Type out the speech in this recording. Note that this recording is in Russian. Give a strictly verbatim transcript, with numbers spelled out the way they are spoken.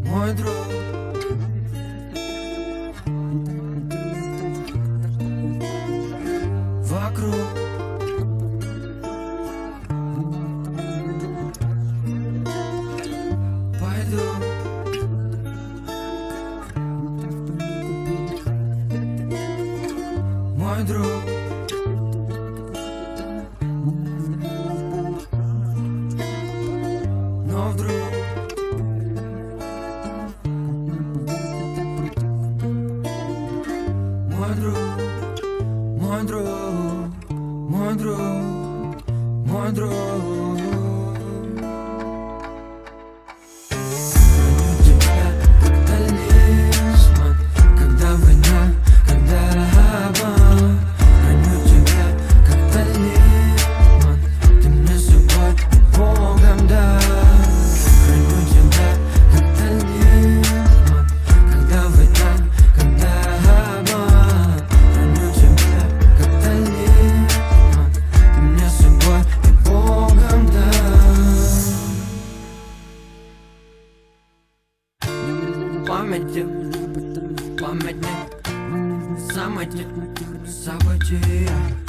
мой друг. Вокруг пойду, мой друг. Но вдруг мой друг, мой друг, мой друг, мой друг. Храню тебя как талисман, когда война, когда обман. Храню тебя как талисман, ты мне судьбой и Богом дай. Храню тебя как талисман, когда война, когда обман. Храню тебя как талисман, ты мне судьбой и Богом дай. Памяти, памяти, самоти, события.